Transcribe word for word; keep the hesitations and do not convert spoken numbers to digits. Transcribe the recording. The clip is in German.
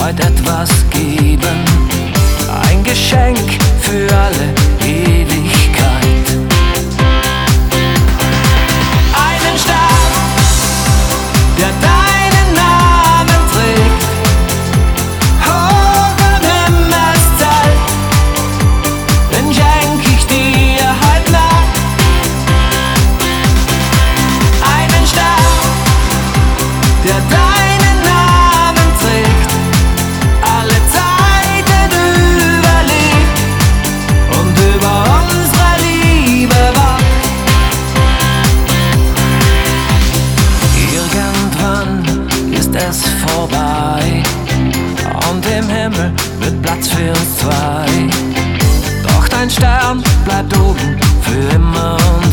heute etwas geben, ein Geschenk für alle Ewigkeit. Einen Stern, der deinen Namen trägt, hoch am Himmelszelt, den schenk ich dir heute Nacht. Einen Stern, der deinen Namen trägt, alle Zeiten überlebt und über unsere Liebe wacht. Irgendwann ist es vorbei und im Himmel wird Platz für uns zwei. Doch dein Stern bleibt oben für immer und